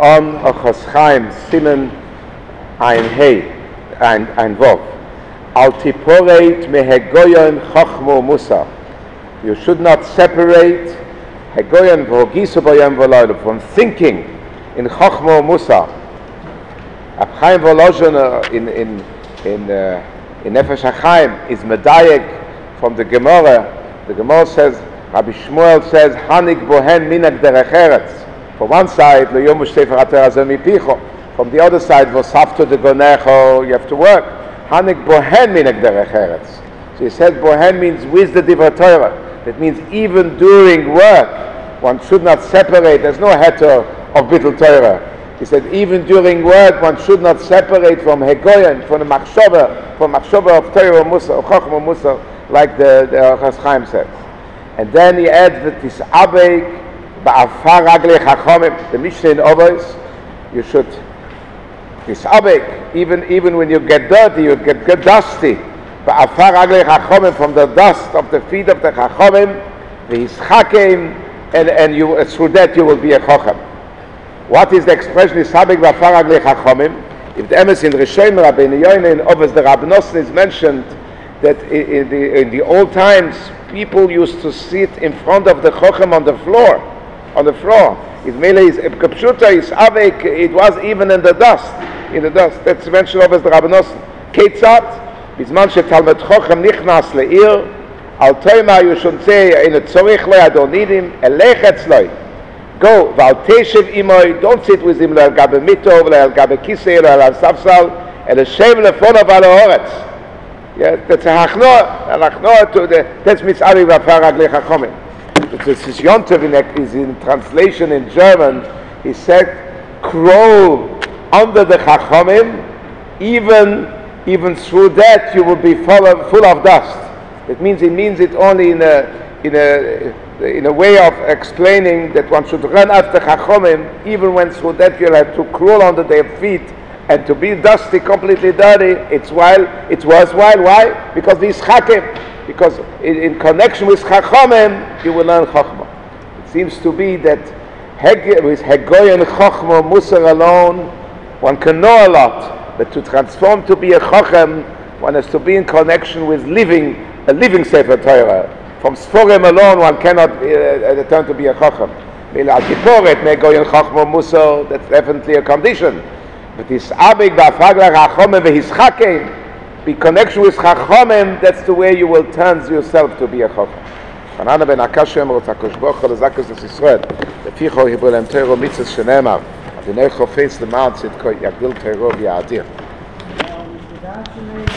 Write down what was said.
on Ochos Chaim Simen Ein Hey Ein Vov. Al tiporeit mehegoyon chochmo musa. You should not separate hegoyon v'hogisu boyom v'loylu from thinking in chochmo musa. Ab Chaim Volozhin in Nefesh HaChaim is medayek from the Gemara. The Gemara says, Rabbi Shmuel says, Hanik bohen minak derech eretz. For one side, lo yomush sefer HaTorah zeh mipicho. From the other side, v'safto de gonecho, you have to work. Hanik bohen minak derech eretz. So he said bohen means with the divrei Torah. That means even during work, one should not separate. There's no heter of bittul Torah. He said, even during work, one should not separate from Hegoyen, from the Machshava of Torah Musa, of Chochmah Musa, like the Ochos Chaim says. And then he adds that this Abek, Ba'afar Raglei Chachomim, the Mishnah in Ovos, you should, this Abek, even when you get dirty, you get dusty, Ba'afar Raglei Chachomim, from the dust of the feet of the Chachomim, the Yischakim, and you, through that you will be a Chacham. What is the expression? Isabek v'afar raglei chachomim. If the emes in Rishonim Rabbeinu Yoina in Ovos the Rabbi Nosson is mentioned that in the old times people used to sit in front of the chacham on the floor. It was even in the dust. That's mentioned Ovos the Rabbi Nosson. Ketzat bizman shetalmid chacham nichnas le'ir al toima, you should say in a tzorich lo I don't need him elech etzloi. Go, Valteshev imoy, don't sit with him, Le'al gabe mito, Le'al gabe kisei, Le'al safsal, and Hashem lefonav al haaretz. Yeah, that's a hachnoah to the, that's mitzari v'afar raglei chachomim. This is Yontov is in translation in German, he said, crawl under the chachomim, even through that you will be full of dust. It means it only in a way of explaining that one should run after Chachomim, even when through that you'll have to crawl under their feet and to be dusty, completely dirty. It's worthwhile. Why? Because these Chakim, because in connection with Chachomim, you will learn Chachma. It seems to be that with Hegoy and Chachma, Musar alone, one can know a lot, but to transform to be a Chacham, one has to be in connection with a living Sefer Torah. From Sforim alone, one cannot turn to be a Chacham. That's definitely a condition. But this Abig Ba'afagla Chachomim v'Hischakim, be connection with Chachomim, that's the way you will turn yourself to be a Chacham. Hanana ben Akashem rot HaKadosh Baruch Hu lezakas es Yisrael, leficho hibu lem Torah mitzvos shenemar, Adonai chofetz l'ma'at tzidko yagdil Torah v'yadir.